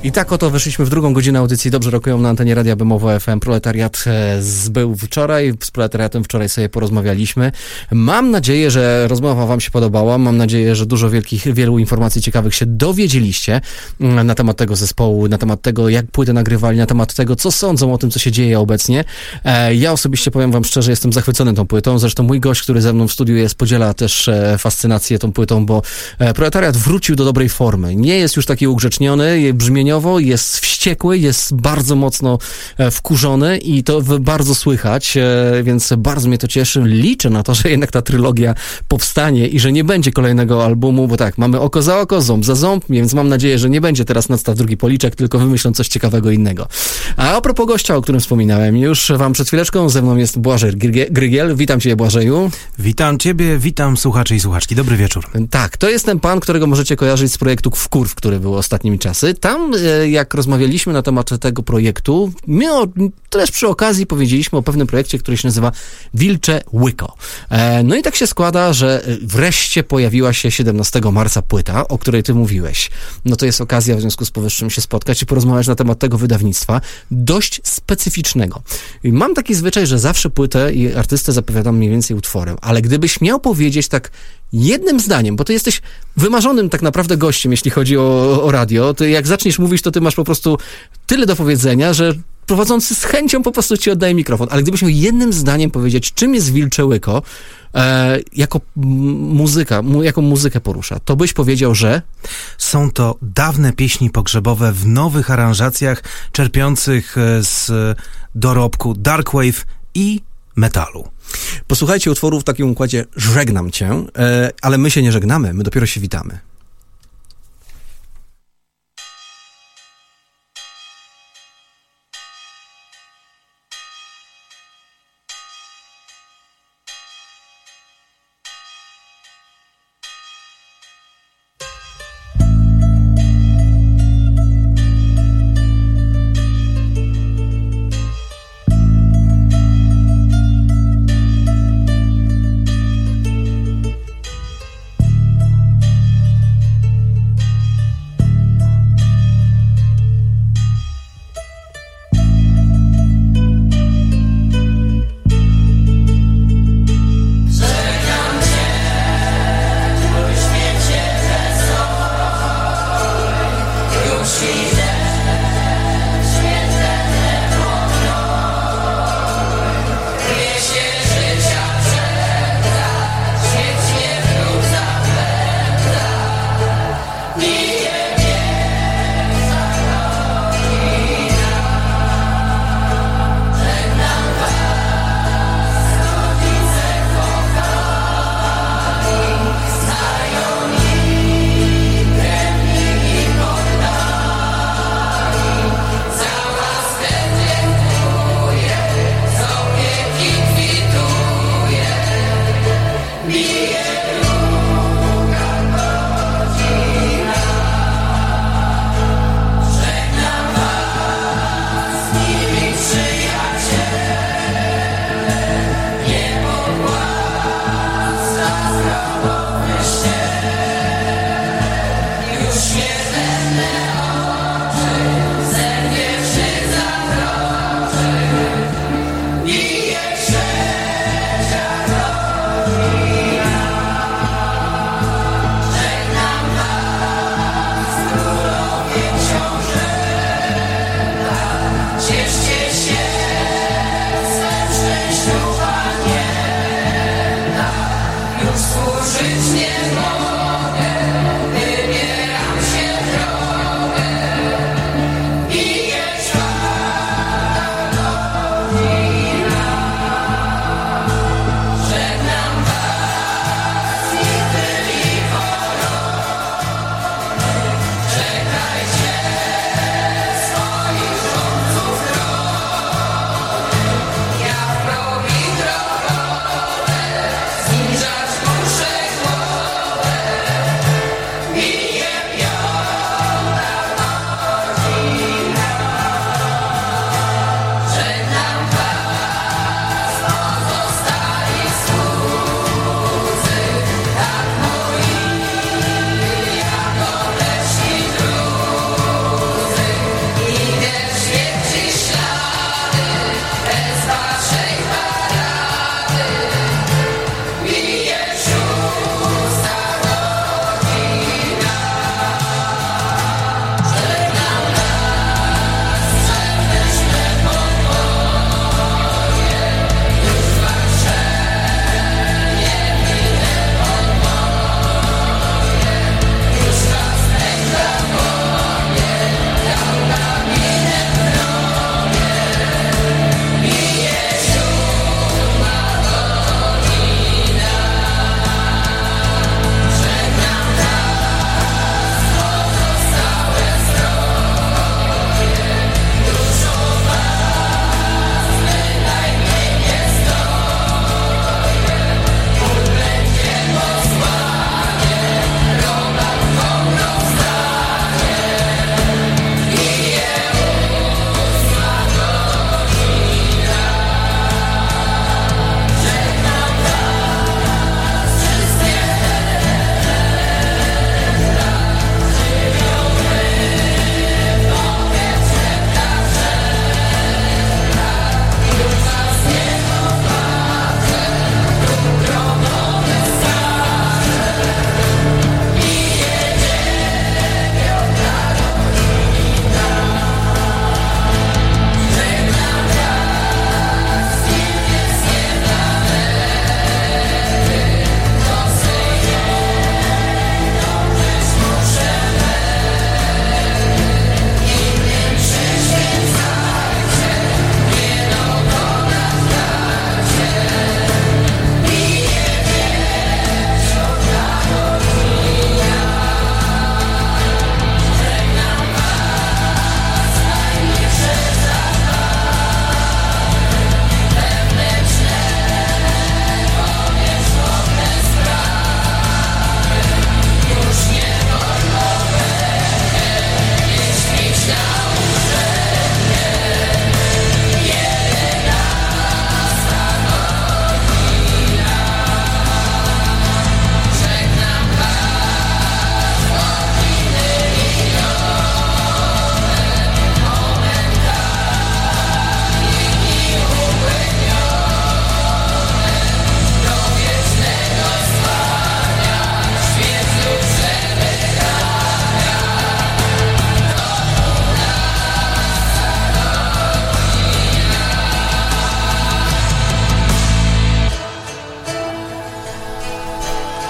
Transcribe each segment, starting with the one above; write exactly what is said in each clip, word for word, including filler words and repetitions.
I tak oto weszliśmy w drugą godzinę audycji Dobrze Rokują na antenie Radia Bemowo F M. Proletariat e, był wczoraj, z Proletariatem wczoraj sobie porozmawialiśmy. Mam nadzieję, że rozmowa wam się podobała. Mam nadzieję, że dużo wielkich, wielu informacji ciekawych się dowiedzieliście na temat tego zespołu, na temat tego, jak płytę nagrywali, na temat tego, co sądzą o tym, co się dzieje obecnie. E, ja osobiście powiem wam szczerze, jestem zachwycony tą płytą. Zresztą mój gość, który ze mną w studiu jest, podziela też e, fascynację tą płytą, bo e, Proletariat wrócił do dobrej formy. Nie jest już taki ugrzeczniony, brzmieniowo, jest wściekły, jest bardzo mocno e, wkurzony i to w, bardzo słychać, e, więc bardzo mnie to cieszy. Liczę na to, że jednak ta trylogia powstanie i że nie będzie kolejnego albumu, bo tak, mamy oko za oko, ząb za ząb, więc mam nadzieję, że nie będzie teraz nadstaw drugi policzek, tylko wymyślą coś ciekawego innego. A a propos gościa, o którym wspominałem już wam przed chwileczką, ze mną jest Błażej Grygiel. Witam cię, Błażeju. Witam ciebie, witam słuchaczy i słuchaczki. Dobry wieczór. Tak, to jest ten pan, którego możecie kojarzyć z projektu Wkurw, który był ostatnimi czasy. Tam, jak rozmawialiśmy na temat tego projektu, my o, też przy okazji powiedzieliśmy o pewnym projekcie, który się nazywa Wilcze Łyko. E, no i tak się składa, że wreszcie pojawiła się siedemnastego marca płyta, o której ty mówiłeś. No to jest okazja w związku z powyższym się spotkać i porozmawiać na temat tego wydawnictwa, dość specyficznego. I mam taki zwyczaj, że zawsze płytę i artystę zapowiadam mniej więcej utworem, ale gdybyś miał powiedzieć tak jednym zdaniem, bo ty jesteś wymarzonym tak naprawdę gościem, jeśli chodzi o, o radio, to jak zaczniesz mówić, to ty masz po prostu tyle do powiedzenia, że prowadzący z chęcią po prostu ci oddaje mikrofon. Ale gdybyś miał jednym zdaniem powiedzieć, czym jest Wilcze Łyko, e, jako muzyka, mu, jaką muzykę porusza, to byś powiedział, że... Są to dawne pieśni pogrzebowe w nowych aranżacjach, czerpiących z dorobku darkwave i metalu. Posłuchajcie utworu w takim układzie Żegnam cię, e, ale my się nie żegnamy, my dopiero się witamy.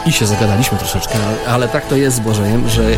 I się zagadaliśmy troszeczkę, ale tak to jest z Błażejem, że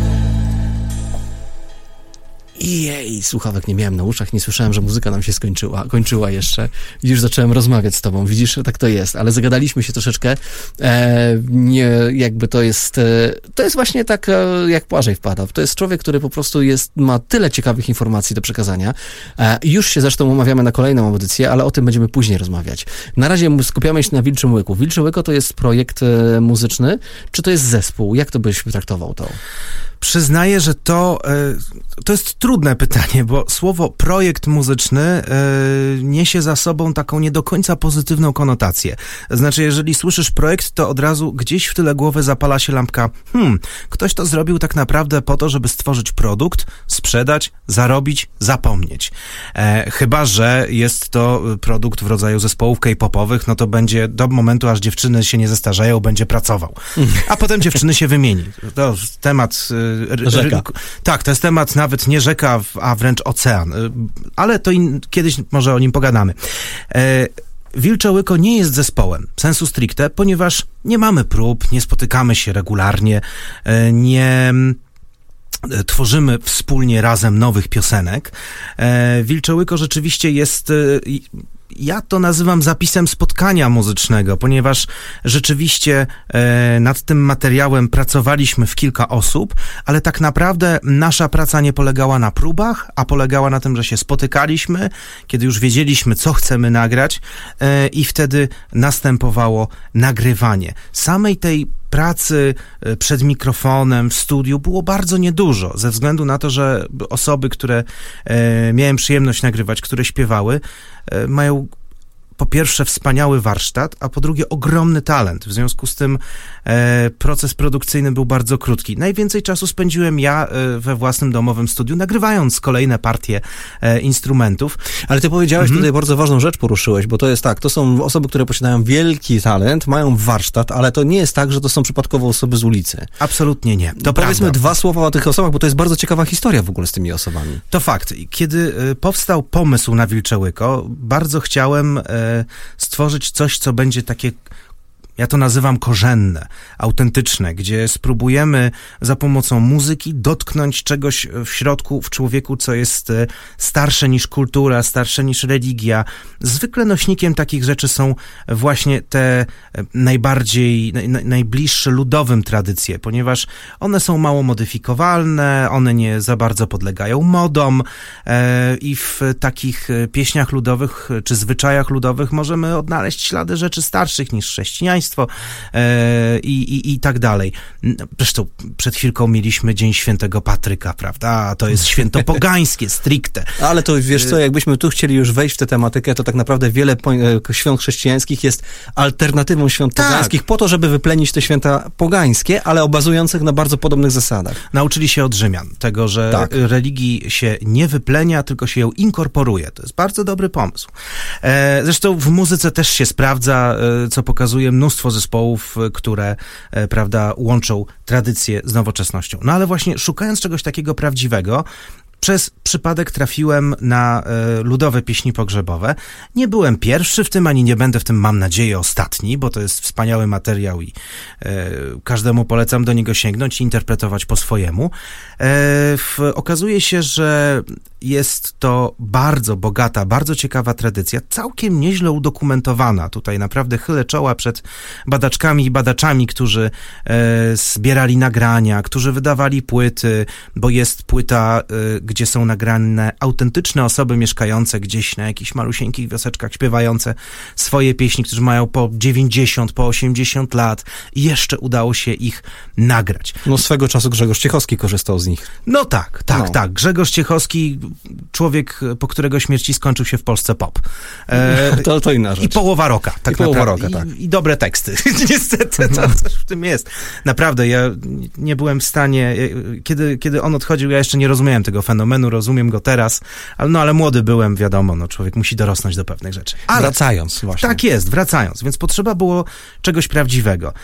jej, słuchawek nie miałem na uszach, nie słyszałem, że muzyka nam się skończyła, kończyła jeszcze. Już zacząłem rozmawiać z tobą, widzisz, tak to jest, ale zagadaliśmy się troszeczkę. E, nie, jakby to jest, e, to jest właśnie tak, e, jak Błażej wpada. To jest człowiek, który po prostu jest, ma tyle ciekawych informacji do przekazania. E, już się zresztą umawiamy na kolejną audycję, ale o tym będziemy później rozmawiać. Na razie skupiamy się na Wilczym Łyku. Wilcze Łyko to jest projekt e, muzyczny, czy to jest zespół? Jak to byś traktował to? Przyznaję, że to, to jest trudne pytanie, bo słowo projekt muzyczny niesie za sobą taką nie do końca pozytywną konotację. Znaczy, jeżeli słyszysz projekt, to od razu gdzieś w tyle głowy zapala się lampka. Hmm, ktoś to zrobił tak naprawdę po to, żeby stworzyć produkt, sprzedać, zarobić, zapomnieć. E, chyba że jest to produkt w rodzaju zespołów K-popowych, no to będzie do momentu, aż dziewczyny się nie zestarzeją, będzie pracował. A potem dziewczyny się wymieni. To temat... Rzeka. Rynku. Tak, to jest temat nawet nie rzeka, a wręcz ocean. Ale to in, kiedyś może o nim pogadamy. E, Wilcze Łyko nie jest zespołem, sensu stricte, ponieważ nie mamy prób, nie spotykamy się regularnie, e, nie tworzymy wspólnie razem nowych piosenek. E, Wilcze Łyko rzeczywiście jest... E, Ja to nazywam zapisem spotkania muzycznego, ponieważ rzeczywiście e, nad tym materiałem pracowaliśmy w kilka osób, ale tak naprawdę nasza praca nie polegała na próbach, a polegała na tym, że się spotykaliśmy, kiedy już wiedzieliśmy, co chcemy nagrać e, i wtedy następowało nagrywanie. Samej tej pracy przed mikrofonem w studiu było bardzo niedużo, ze względu na to, że osoby, które e, miałem przyjemność nagrywać, które śpiewały, e, mają po pierwsze wspaniały warsztat, a po drugie ogromny talent. W związku z tym e, proces produkcyjny był bardzo krótki. Najwięcej czasu spędziłem ja e, we własnym domowym studiu, nagrywając kolejne partie e, instrumentów. Ale ty powiedziałeś mhm. tutaj bardzo ważną rzecz poruszyłeś, bo to jest tak, to są osoby, które posiadają wielki talent, mają warsztat, ale to nie jest tak, że to są przypadkowo osoby z ulicy. Absolutnie nie. To Powiedzmy prawda. dwa słowa o tych osobach, bo to jest bardzo ciekawa historia w ogóle z tymi osobami. To fakt. Kiedy e, powstał pomysł na Wilcze Łyko, bardzo chciałem e, stworzyć coś, co będzie takie, ja to nazywam korzenne, autentyczne, gdzie spróbujemy za pomocą muzyki dotknąć czegoś w środku, w człowieku, co jest starsze niż kultura, starsze niż religia. Zwykle nośnikiem takich rzeczy są właśnie te najbardziej, naj, najbliższe ludowym tradycje, ponieważ one są mało modyfikowalne, one nie za bardzo podlegają modom e, i w takich pieśniach ludowych czy zwyczajach ludowych możemy odnaleźć ślady rzeczy starszych niż chrześcijaństwo, I, i, i tak dalej. Zresztą przed chwilką mieliśmy Dzień Świętego Patryka, prawda? A to jest święto pogańskie, stricte. Ale to wiesz co, jakbyśmy tu chcieli już wejść w tę tematykę, to tak naprawdę wiele świąt chrześcijańskich jest alternatywą świąt tak. pogańskich po to, żeby wyplenić te święta pogańskie, ale bazujących na bardzo podobnych zasadach. Nauczyli się od Rzymian tego, że tak. religii się nie wyplenia, tylko się ją inkorporuje. To jest bardzo dobry pomysł. Zresztą w muzyce też się sprawdza, co pokazuje mnóstwo zespołów, które, e, prawda, łączą tradycję z nowoczesnością. No ale właśnie szukając czegoś takiego prawdziwego, przez przypadek trafiłem na e, ludowe pieśni pogrzebowe. Nie byłem pierwszy w tym, ani nie będę w tym, mam nadzieję, ostatni, bo to jest wspaniały materiał i e, każdemu polecam do niego sięgnąć i interpretować po swojemu. E, w, okazuje się, że jest to bardzo bogata, bardzo ciekawa tradycja, całkiem nieźle udokumentowana. Tutaj naprawdę chylę czoła przed badaczkami i badaczami, którzy e, zbierali nagrania, którzy wydawali płyty, bo jest płyta, e, gdzie są nagrane autentyczne osoby mieszkające gdzieś na jakichś malusieńkich wioseczkach, śpiewające swoje pieśni, którzy mają po dziewięćdziesiąt, po osiemdziesiąt lat i jeszcze udało się ich nagrać. No swego czasu Grzegorz Ciechowski korzystał z nich. No tak, tak, no. tak. Grzegorz Ciechowski, człowiek, po którego śmierci skończył się w Polsce pop. E, to, to inna rzecz. I połowa roka, tak I połowa naprawdę. Roka, tak. I, I dobre teksty. Niestety, to coś w tym jest. Naprawdę, ja nie byłem w stanie, kiedy, kiedy on odchodził, ja jeszcze nie rozumiałem tego fenomenu, rozumiem go teraz, ale no ale młody byłem, wiadomo, no człowiek musi dorosnąć do pewnych rzeczy. Ale wracając właśnie. Tak jest, wracając, więc potrzeba było czegoś prawdziwego.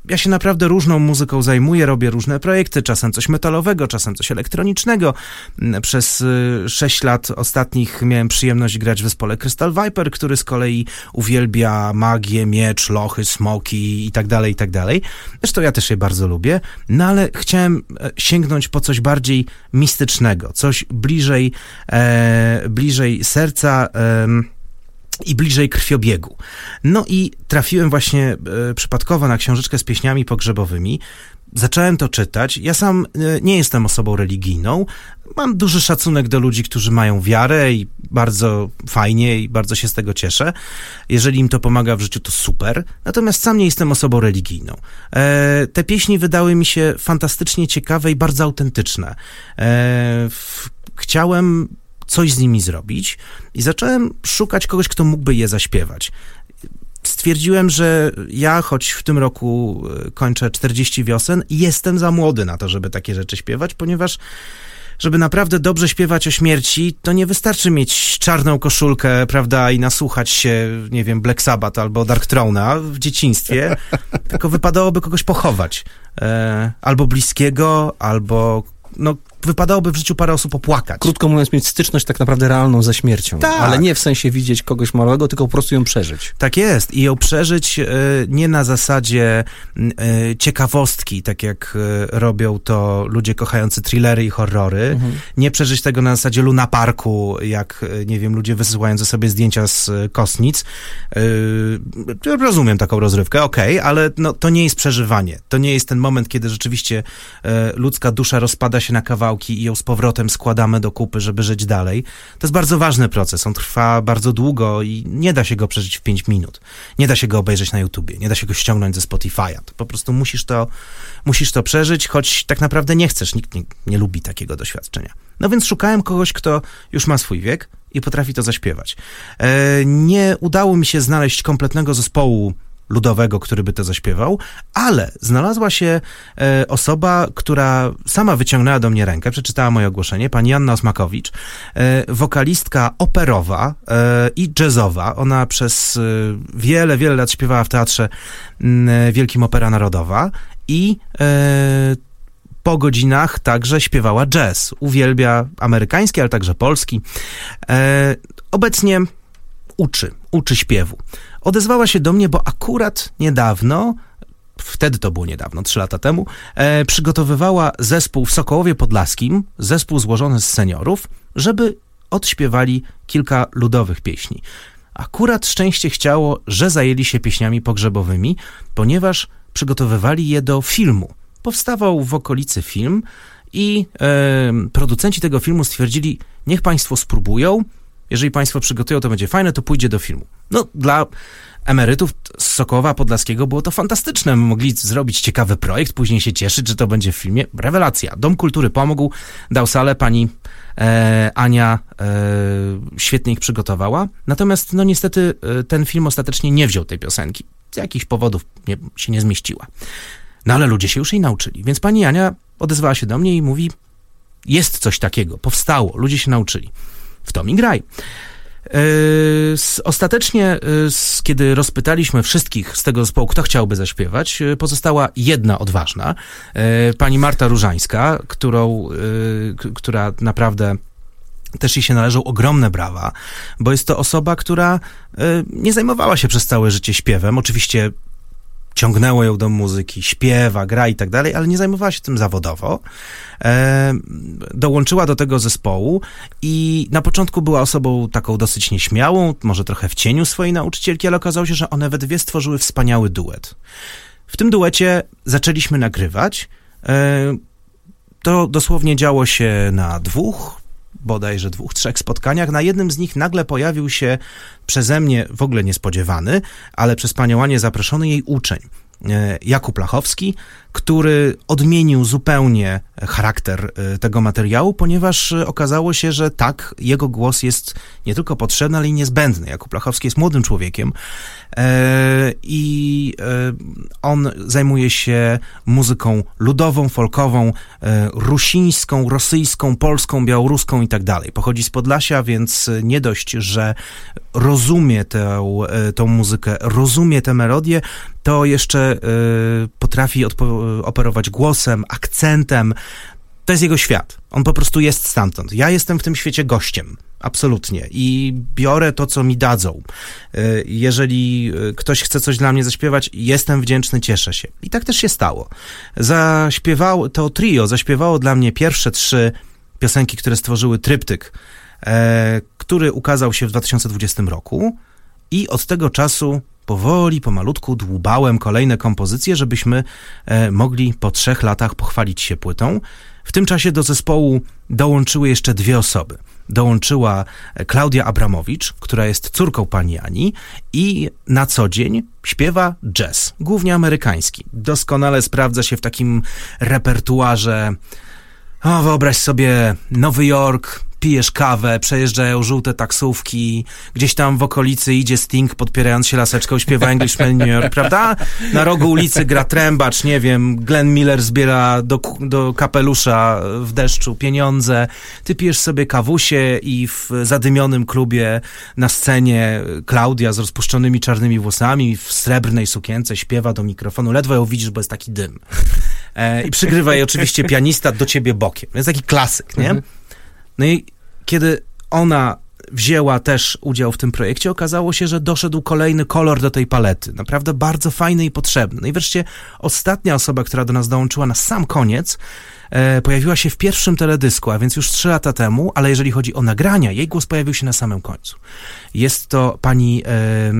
ja się naprawdę różną muzyką zajmuję, robię różne projekty, czasem coś metalowego, czasem coś elektronicznego. Przez sześć lat ostatnich miałem przyjemność grać w zespole Crystal Viper, który z kolei uwielbia magię, miecz, lochy, smoki i tak dalej, i tak dalej. Zresztą ja też je bardzo lubię, no ale chciałem sięgnąć po coś bardziej mistycznego, coś bliżej, e, bliżej serca, e, i bliżej krwiobiegu. No i trafiłem właśnie e, przypadkowo na książeczkę z pieśniami pogrzebowymi. Zacząłem to czytać. Ja sam e, nie jestem osobą religijną. Mam duży szacunek do ludzi, którzy mają wiarę i bardzo fajnie i bardzo się z tego cieszę. Jeżeli im to pomaga w życiu, to super. Natomiast sam nie jestem osobą religijną. E, te pieśni wydały mi się fantastycznie ciekawe i bardzo autentyczne. E, w, chciałem coś z nimi zrobić i zacząłem szukać kogoś, kto mógłby je zaśpiewać. Stwierdziłem, że ja, choć w tym roku kończę czterdzieści wiosen, jestem za młody na to, żeby takie rzeczy śpiewać, ponieważ żeby naprawdę dobrze śpiewać o śmierci, to nie wystarczy mieć czarną koszulkę, prawda, i nasłuchać się, nie wiem, Black Sabbath albo Dark Throne'a w dzieciństwie, tylko wypadałoby kogoś pochować. E, albo bliskiego, albo no wypadałoby w życiu parę osób popłakać. Krótko mówiąc, mieć styczność tak naprawdę realną ze śmiercią. Tak. Ale nie w sensie widzieć kogoś marłego, tylko po prostu ją przeżyć. Tak jest. I ją przeżyć y, nie na zasadzie y, ciekawostki, tak jak y, robią to ludzie kochający thrillery i horrory. Mhm. Nie przeżyć tego na zasadzie Luna Parku, jak, y, nie wiem, ludzie wysyłający sobie zdjęcia z y, kostnic. Y, rozumiem taką rozrywkę, okej, okay, ale no, to nie jest przeżywanie. To nie jest ten moment, kiedy rzeczywiście y, ludzka dusza rozpada się na kawałki i ją z powrotem składamy do kupy, żeby żyć dalej. To jest bardzo ważny proces. On trwa bardzo długo i nie da się go przeżyć w pięć minut. Nie da się go obejrzeć na YouTubie. Nie da się go ściągnąć ze Spotify'a. To po prostu musisz to, musisz to przeżyć, choć tak naprawdę nie chcesz. Nikt nie, nie lubi takiego doświadczenia. No więc szukałem kogoś, kto już ma swój wiek i potrafi to zaśpiewać. E, nie udało mi się znaleźć kompletnego zespołu ludowego, który by to zaśpiewał, ale znalazła się e, osoba, która sama wyciągnęła do mnie rękę, przeczytała moje ogłoszenie, pani Janna Osmakowicz, e, wokalistka operowa e, i jazzowa. Ona przez e, wiele, wiele lat śpiewała w Teatrze m, Wielkim Opera Narodowa i e, po godzinach także śpiewała jazz. Uwielbia amerykański, ale także polski. E, obecnie uczy, uczy śpiewu. Odezwała się do mnie, bo akurat niedawno, wtedy to było niedawno, trzy lata temu, e, przygotowywała zespół w Sokołowie Podlaskim, zespół złożony z seniorów, żeby odśpiewali kilka ludowych pieśni. Akurat szczęście chciało, że zajęli się pieśniami pogrzebowymi, ponieważ przygotowywali je do filmu. Powstawał w okolicy film i e, producenci tego filmu stwierdzili, niech państwo spróbują, jeżeli państwo przygotują, to będzie fajne, to pójdzie do filmu. No, dla emerytów z Sokołowa Podlaskiego było to fantastyczne. Mogli zrobić ciekawy projekt, później się cieszyć, że to będzie w filmie. Rewelacja. Dom Kultury pomógł, dał salę, pani e, Ania e, świetnie ich przygotowała. Natomiast, no niestety, e, ten film ostatecznie nie wziął tej piosenki. Z jakichś powodów nie, się nie zmieściła. No ale ludzie się już jej nauczyli. Więc pani Ania odezwała się do mnie i mówi, jest coś takiego, powstało, ludzie się nauczyli. W to mi graj. Yy, ostatecznie, yy, kiedy rozpytaliśmy wszystkich z tego zespołu, kto chciałby zaśpiewać, yy, pozostała jedna odważna, yy, pani Marta Różańska, którą, yy, k- która naprawdę też jej się należą ogromne brawa, bo jest to osoba, która yy, nie zajmowała się przez całe życie śpiewem. Oczywiście ciągnęło ją do muzyki, śpiewa, gra i tak dalej, ale nie zajmowała się tym zawodowo. E, dołączyła do tego zespołu i na początku była osobą taką dosyć nieśmiałą, może trochę w cieniu swojej nauczycielki, ale okazało się, że one we dwie stworzyły wspaniały duet. W tym duecie zaczęliśmy nagrywać. E, to dosłownie działo się na dwóch, bodajże dwóch, trzech spotkaniach. Na jednym z nich nagle pojawił się przeze mnie w ogóle niespodziewany, ale przez panią Anię zaproszony jej uczeń, Jakub Lachowski, który odmienił zupełnie charakter tego materiału, ponieważ okazało się, że tak, jego głos jest nie tylko potrzebny, ale i niezbędny. Jakub Lachowski jest młodym człowiekiem i on zajmuje się muzyką ludową, folkową, rusińską, rosyjską, polską, białoruską i tak dalej. Pochodzi z Podlasia, więc nie dość, że rozumie tę, tą muzykę, rozumie tę melodię, to jeszcze y, potrafi odpo- operować głosem, akcentem. To jest jego świat. On po prostu jest stamtąd. Ja jestem w tym świecie gościem. Absolutnie. I biorę to, co mi dadzą. Y, jeżeli ktoś chce coś dla mnie zaśpiewać, jestem wdzięczny, cieszę się. I tak też się stało. Zaśpiewało, to trio zaśpiewało dla mnie pierwsze trzy piosenki, które stworzyły tryptyk, e, który ukazał się w dwa tysiące dwudziestym roku i od tego czasu powoli, pomalutku dłubałem kolejne kompozycje, żebyśmy e, mogli po trzech latach pochwalić się płytą. W tym czasie do zespołu dołączyły jeszcze dwie osoby. Dołączyła Klaudia Abramowicz, która jest córką pani Ani i na co dzień śpiewa jazz, głównie amerykański. Doskonale sprawdza się w takim repertuarze. O, wyobraź sobie Nowy Jork, pijesz kawę, przejeżdżają żółte taksówki, gdzieś tam w okolicy idzie Sting, podpierając się laseczką, śpiewa Englishman New York, prawda? Na rogu ulicy gra trębacz, nie wiem, Glenn Miller zbiera do, do kapelusza w deszczu pieniądze, ty pijesz sobie kawusie i w zadymionym klubie na scenie Klaudia z rozpuszczonymi czarnymi włosami w srebrnej sukience śpiewa do mikrofonu, ledwo ją widzisz, bo jest taki dym. E, I przygrywa jej oczywiście pianista do ciebie bokiem. To jest taki klasyk, nie? No i kiedy ona wzięła też udział w tym projekcie, okazało się, że doszedł kolejny kolor do tej palety. Naprawdę bardzo fajny i potrzebny. No i wreszcie ostatnia osoba, która do nas dołączyła na sam koniec, e, pojawiła się w pierwszym teledysku, a więc już trzy lata temu, ale jeżeli chodzi o nagrania, jej głos pojawił się na samym końcu. Jest to pani... E,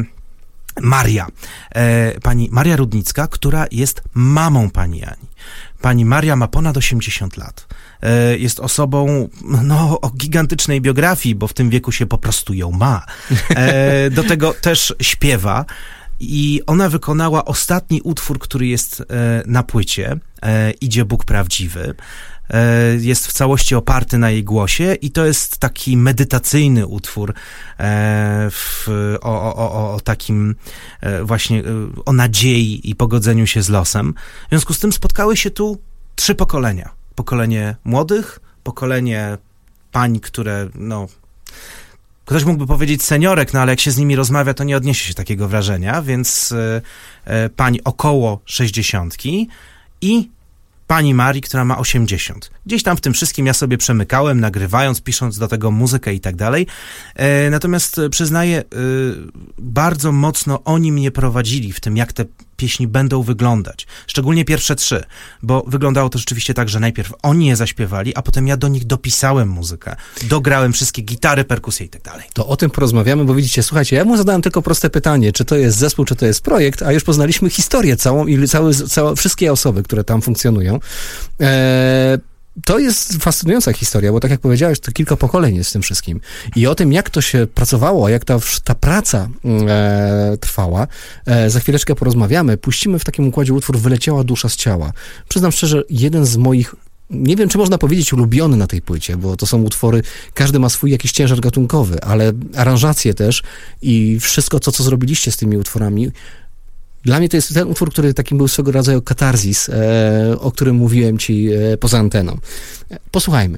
Maria, e, pani Maria Rudnicka, która jest mamą pani Ani. Pani Maria ma ponad osiemdziesiąt lat. E, jest osobą, no, o gigantycznej biografii, bo w tym wieku się po prostu ją ma. E, do tego też śpiewa i ona wykonała ostatni utwór, który jest e, na płycie, e, Idzie Bóg Prawdziwy. Jest w całości oparty na jej głosie i to jest taki medytacyjny utwór e, w, o, o, o takim e, właśnie e, o nadziei i pogodzeniu się z losem. W związku z tym spotkały się tu trzy pokolenia. Pokolenie młodych, pokolenie pań, które no... Ktoś mógłby powiedzieć seniorek, no ale jak się z nimi rozmawia, to nie odniesie się takiego wrażenia, więc e, e, pań około sześćdziesiątki i pani Marii, która ma osiemdziesiąt. Gdzieś tam w tym wszystkim ja sobie przemykałem, nagrywając, pisząc do tego muzykę i tak dalej. E, natomiast przyznaję, e, bardzo mocno oni mnie prowadzili w tym, jak te pieśni będą wyglądać. Szczególnie pierwsze trzy, bo wyglądało to rzeczywiście tak, że najpierw oni je zaśpiewali, a potem ja do nich dopisałem muzykę. Dograłem wszystkie gitary, perkusje i tak dalej. To o tym porozmawiamy, bo widzicie, słuchajcie, ja mu zadałem tylko proste pytanie, czy to jest zespół, czy to jest projekt, a już poznaliśmy historię całą i całe, całe, wszystkie osoby, które tam funkcjonują. Eee, To jest fascynująca historia, bo tak jak powiedziałeś, to kilka pokoleń jest w tym wszystkim. I o tym, jak to się pracowało, jak ta, ta praca e, trwała, e, za chwileczkę porozmawiamy. Puścimy w takim układzie utwór Wyleciała dusza z ciała. Przyznam szczerze, jeden z moich, nie wiem, czy można powiedzieć ulubiony na tej płycie, bo to są utwory, każdy ma swój jakiś ciężar gatunkowy, ale aranżacje też i wszystko to, co zrobiliście z tymi utworami. Dla mnie to jest ten utwór, który takim był swego rodzaju katarzis, e, o którym mówiłem ci e, poza anteną. E, posłuchajmy.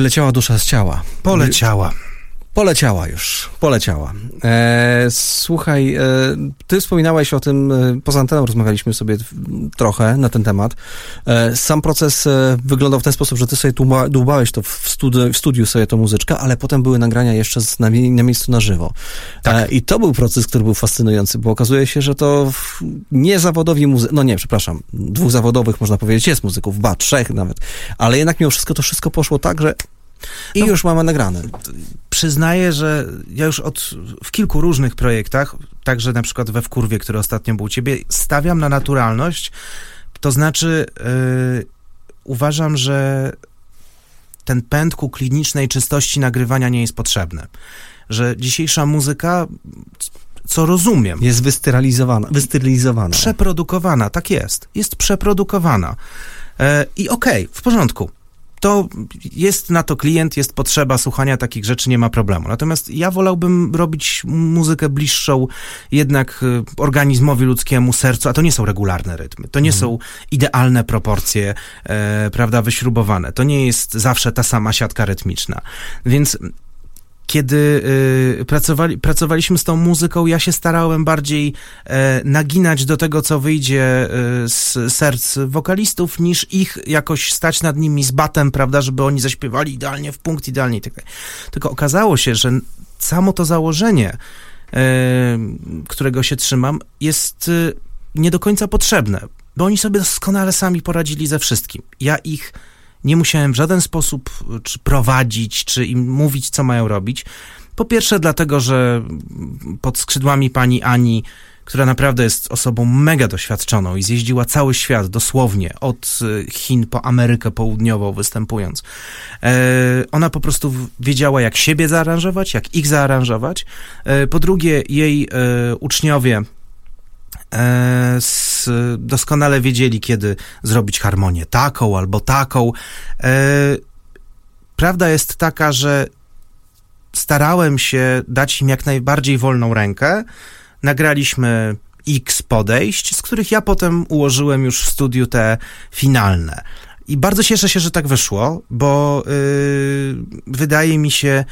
wyleciała dusza z ciała. Poleciała. Poleciała już, poleciała. E, słuchaj, e, ty wspominałeś o tym, e, poza anteną rozmawialiśmy sobie trochę na ten temat. E, sam proces e, wyglądał w ten sposób, że ty sobie dłuba, dłubałeś to w, studi- w studiu sobie tą muzyczkę, ale potem były nagrania jeszcze z, na, na miejscu na żywo. Tak. E, I to był proces, który był fascynujący, bo okazuje się, że to niezawodowi muzycy, no nie, przepraszam, dwóch zawodowych można powiedzieć, jest muzyków, ba, trzech nawet, ale jednak mimo wszystko to wszystko poszło tak, że i no, już mamy nagrane. Przyznaję, że ja już od, w kilku różnych projektach, także na przykład we Wkurwie, który ostatnio był u ciebie, stawiam na naturalność. To znaczy yy, uważam, że ten pęd ku klinicznej czystości nagrywania nie jest potrzebny. Że dzisiejsza muzyka, co rozumiem... Jest wysterylizowana. wysterylizowana. Przeprodukowana, tak jest. Jest przeprodukowana. Yy, I okej, okay, w porządku. To jest na to klient, jest potrzeba słuchania takich rzeczy, nie ma problemu. Natomiast ja wolałbym robić muzykę bliższą jednak organizmowi ludzkiemu, sercu, a to nie są regularne rytmy, to nie mhm. są idealne proporcje, e, prawda, wyśrubowane. To nie jest zawsze ta sama siatka rytmiczna. Więc kiedy y, pracowali, pracowaliśmy z tą muzyką, ja się starałem bardziej e, naginać do tego, co wyjdzie e, z serc wokalistów, niż ich jakoś stać nad nimi z batem, prawda, żeby oni zaśpiewali idealnie w punkt, idealnie i tak dalej. Tylko okazało się, że samo to założenie, e, którego się trzymam, jest e, nie do końca potrzebne, bo oni sobie doskonale sami poradzili ze wszystkim. Ja ich nie musiałem w żaden sposób czy prowadzić, czy im mówić, co mają robić. Po pierwsze dlatego, że pod skrzydłami pani Ani, która naprawdę jest osobą mega doświadczoną i zjeździła cały świat dosłownie, od Chin po Amerykę Południową występując, ona po prostu wiedziała, jak siebie zaaranżować, jak ich zaaranżować. Po drugie, jej uczniowie S, doskonale wiedzieli, kiedy zrobić harmonię taką albo taką. E, prawda jest taka, że starałem się dać im jak najbardziej wolną rękę. Nagraliśmy X podejść, z których ja potem ułożyłem już w studiu te finalne. I bardzo cieszę się, że tak wyszło, bo y, wydaje mi się,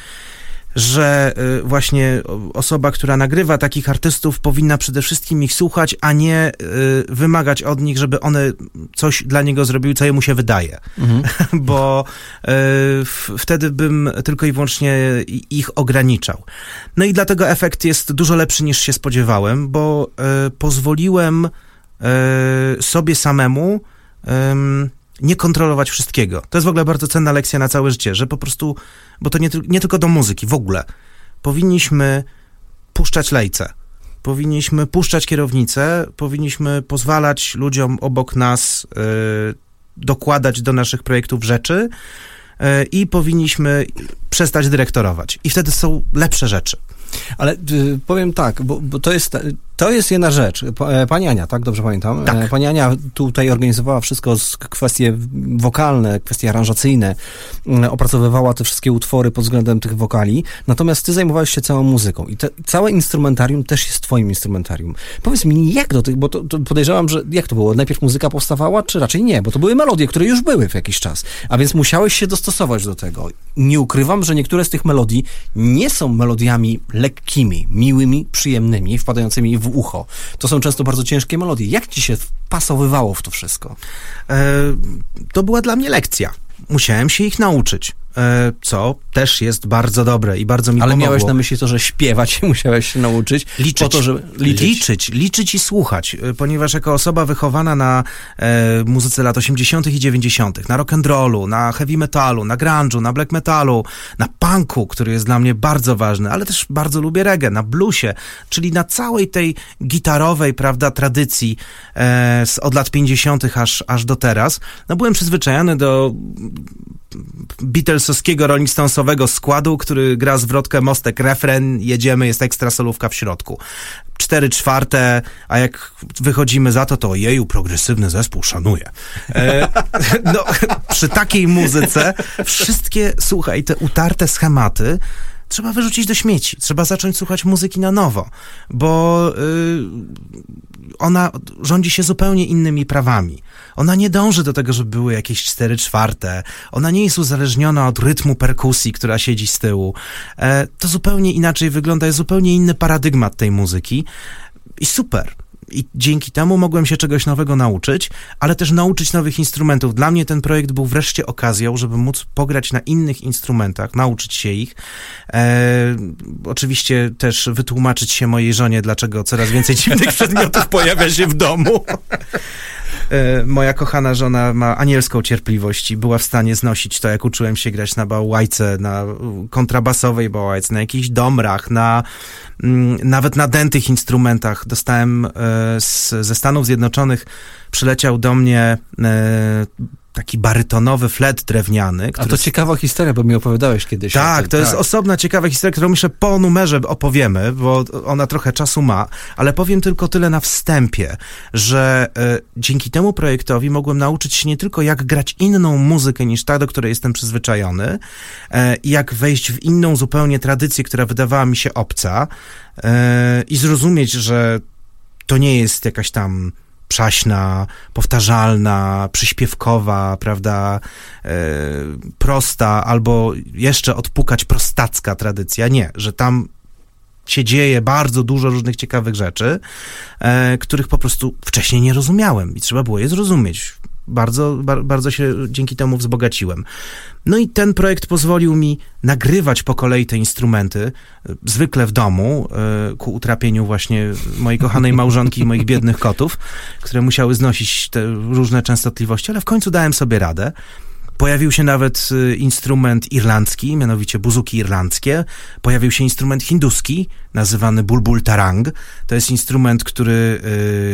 że y, właśnie osoba, która nagrywa takich artystów, powinna przede wszystkim ich słuchać, a nie y, wymagać od nich, żeby one coś dla niego zrobiły, co jemu się wydaje. Mhm. Bo y, w, wtedy bym tylko i wyłącznie ich ograniczał. No i dlatego efekt jest dużo lepszy, niż się spodziewałem, bo y, pozwoliłem y, sobie samemu y, nie kontrolować wszystkiego. To jest w ogóle bardzo cenna lekcja na całe życie, że po prostu, bo to nie, nie tylko do muzyki, w ogóle. Powinniśmy puszczać lejce, powinniśmy puszczać kierownicę, powinniśmy pozwalać ludziom obok nas y, dokładać do naszych projektów rzeczy y, i powinniśmy przestać dyrektorować. I wtedy są lepsze rzeczy. Ale y, powiem tak, bo, bo to jest... To jest jedna rzecz. Pani Ania, tak? Dobrze pamiętam? Tak. Pani Ania tutaj organizowała wszystko, kwestie wokalne, kwestie aranżacyjne, opracowywała te wszystkie utwory pod względem tych wokali, natomiast ty zajmowałeś się całą muzyką i te, całe instrumentarium też jest twoim instrumentarium. Powiedz mi, jak do tych, bo to, to podejrzewam, że jak to było? Najpierw muzyka powstawała, czy raczej nie? Bo to były melodie, które już były w jakiś czas, a więc musiałeś się dostosować do tego. Nie ukrywam, że niektóre z tych melodii nie są melodiami lekkimi, miłymi, przyjemnymi, wpadającymi w ucho. To są często bardzo ciężkie melodie. Jak ci się wpasowywało w to wszystko? E, to była dla mnie lekcja. Musiałem się ich nauczyć, e, co też jest bardzo dobre i bardzo mi Ale pomogło. miałeś na myśli to, że śpiewać musiałeś się nauczyć? Liczyć. Po to, żeby liczyć. liczyć. Liczyć i słuchać, ponieważ jako osoba wychowana na e, muzyce lat osiemdziesiątych i dziewięćdziesiątych, na rock'n'rollu, na heavy metalu, na grunge'u, na black metalu, na punku, który jest dla mnie bardzo ważny, ale też bardzo lubię reggae, na bluesie, czyli na całej tej gitarowej, prawda, tradycji e, z, od lat pięćdziesiątych aż, aż do teraz. No byłem przyzwyczajony do Beatlesowskiego, Rolling Stonesowego składu, który gra zwrotkę, mostek, refren, jedziemy, jest ekstra solówka w środku. Cztery czwarte, a jak wychodzimy za to, to ojeju, progresywny zespół, szanuję. E, no, przy takiej muzyce wszystkie, słuchaj, te utarte schematy trzeba wyrzucić do śmieci, trzeba zacząć słuchać muzyki na nowo, bo y, ona rządzi się zupełnie innymi prawami. Ona nie dąży do tego, żeby były jakieś cztery czwarte, ona nie jest uzależniona od rytmu perkusji, która siedzi z tyłu. E, to zupełnie inaczej wygląda, jest zupełnie inny paradygmat tej muzyki i super. I dzięki temu mogłem się czegoś nowego nauczyć, ale też nauczyć nowych instrumentów. Dla mnie ten projekt był wreszcie okazją, żeby móc pograć na innych instrumentach, nauczyć się ich. E, oczywiście też wytłumaczyć się mojej żonie, dlaczego coraz więcej dziwnych przedmiotów pojawia się w domu. E, moja kochana żona ma anielską cierpliwość i była w stanie znosić to, jak uczyłem się grać na bałałajce, na kontrabasowej bałałajce, na jakichś domrach, na m, nawet na dętych instrumentach. Dostałem e, z, ze Stanów Zjednoczonych, przyleciał do mnie e, taki barytonowy flet drewniany. Który... A to ciekawa historia, bo mi opowiadałeś kiedyś. Tak, to jest tak. osobna, ciekawa historia, którą myślę po numerze opowiemy, bo ona trochę czasu ma, ale powiem tylko tyle na wstępie, że e, dzięki temu projektowi mogłem nauczyć się nie tylko jak grać inną muzykę niż ta, do której jestem przyzwyczajony, e, jak wejść w inną zupełnie tradycję, która wydawała mi się obca e, i zrozumieć, że to nie jest jakaś tam przaśna, powtarzalna, przyśpiewkowa, prawda, e, prosta, albo jeszcze odpukać prostacka tradycja. Nie, że tam się dzieje bardzo dużo różnych ciekawych rzeczy, e, których po prostu wcześniej nie rozumiałem i trzeba było je zrozumieć. Bardzo, bar, bardzo się dzięki temu wzbogaciłem. No i ten projekt pozwolił mi nagrywać po kolei te instrumenty, zwykle w domu, ku utrapieniu właśnie mojej kochanej małżonki i moich biednych kotów, które musiały znosić te różne częstotliwości, ale w końcu dałem sobie radę. Pojawił się nawet instrument irlandzki, mianowicie buzuki irlandzkie. Pojawił się instrument hinduski, nazywany bulbul tarang. To jest instrument, który,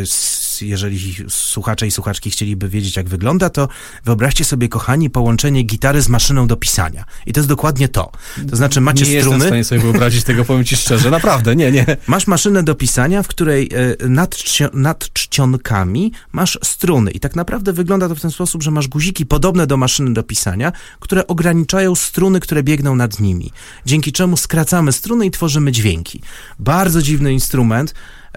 jeżeli słuchacze i słuchaczki chcieliby wiedzieć, jak wygląda, to wyobraźcie sobie, kochani, połączenie gitary z maszyną do pisania. I to jest dokładnie to. To znaczy macie nie struny... Nie jestem w stanie sobie wyobrazić tego, powiem ci szczerze, naprawdę, nie, nie. Masz maszynę do pisania, w której nad, czcio- nad czcionkami masz struny. I tak naprawdę wygląda to w ten sposób, że masz guziki podobne do maszyny do pisania, które ograniczają struny, które biegną nad nimi. Dzięki czemu skracamy struny i tworzymy dźwięki. Bardzo dziwny instrument,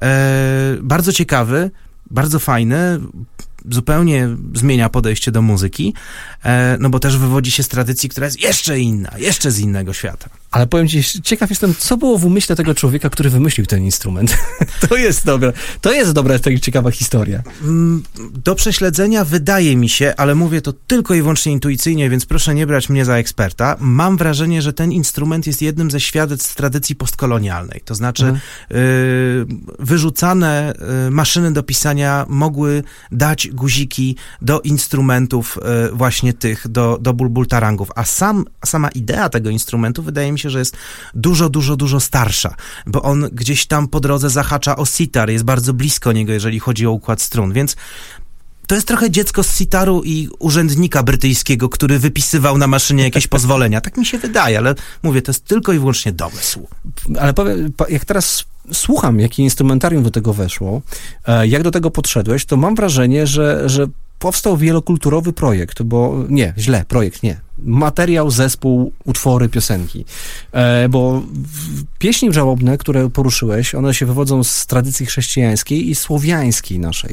e, bardzo ciekawy, bardzo fajny, zupełnie zmienia podejście do muzyki, e, no bo też wywodzi się z tradycji, która jest jeszcze inna, jeszcze z innego świata. Ale powiem ci, ciekaw jestem, co było w umyśle tego człowieka, który wymyślił ten instrument. To jest dobre, to jest dobra, ciekawa historia. Do prześledzenia wydaje mi się, ale mówię to tylko i wyłącznie intuicyjnie, więc proszę nie brać mnie za eksperta. Mam wrażenie, że ten instrument jest jednym ze świadectw tradycji postkolonialnej. To znaczy mhm. y, wyrzucane y, maszyny do pisania mogły dać guziki do instrumentów y, właśnie tych, do, do bulbul tarangów. A sam, sama idea tego instrumentu wydaje mi się, że jest dużo, dużo, dużo starsza, bo on gdzieś tam po drodze zahacza o sitar, jest bardzo blisko niego, jeżeli chodzi o układ strun, więc to jest trochę dziecko z sitaru i urzędnika brytyjskiego, który wypisywał na maszynie jakieś pozwolenia. Tak mi się wydaje, ale mówię, to jest tylko i wyłącznie domysł. Ale powiem, jak teraz słucham, jakie instrumentarium do tego weszło, jak do tego podszedłeś, to mam wrażenie, że, że powstał wielokulturowy projekt, bo nie, źle, projekt nie. Materiał, zespół, utwory, piosenki. E, bo pieśni żałobne, które poruszyłeś, one się wywodzą z tradycji chrześcijańskiej i słowiańskiej naszej.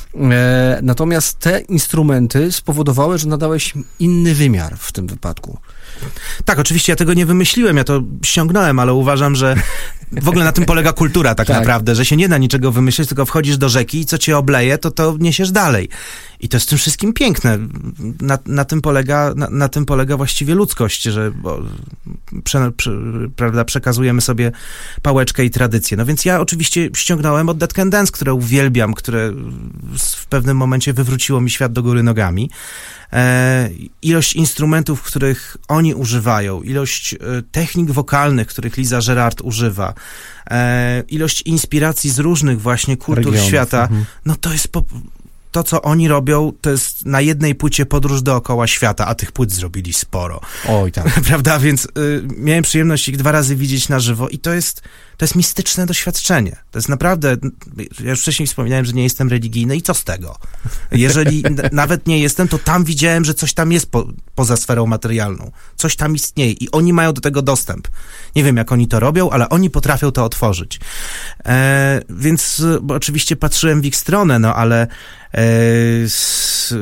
E, natomiast te instrumenty spowodowały, że nadałeś inny wymiar w tym wypadku. Tak, oczywiście ja tego nie wymyśliłem, ja to ściągnąłem, ale uważam, że w ogóle na tym polega kultura tak, tak naprawdę, że się nie da niczego wymyślić, tylko wchodzisz do rzeki i co cię obleje, to to niesiesz dalej. I to jest w tym wszystkim piękne. Na, na, tym, polega, na, na tym polega właściwie ludzkość, że bo, prze, prze, prawda, przekazujemy sobie pałeczkę i tradycję. No więc ja oczywiście ściągnąłem od Dead Can Dance, które uwielbiam, które w pewnym momencie wywróciło mi świat do góry nogami. E, ilość instrumentów, których oni używają, ilość e, technik wokalnych, których Liza Gerard używa, e, ilość inspiracji z różnych właśnie kultur regionów, świata, mhm. no to jest po, to, co oni robią, to jest na jednej płycie podróż dookoła świata, a tych płyt zrobili sporo. Oj, tak. Prawda? Więc y, miałem przyjemność ich dwa razy widzieć na żywo i to jest, to jest mistyczne doświadczenie. To jest naprawdę, ja już wcześniej wspominałem, że nie jestem religijny i co z tego? Jeżeli n- nawet nie jestem, to tam widziałem, że coś tam jest po, poza sferą materialną. Coś tam istnieje i oni mają do tego dostęp. Nie wiem, jak oni to robią, ale oni potrafią to otworzyć. E, więc bo oczywiście patrzyłem w ich stronę, no ale e, s,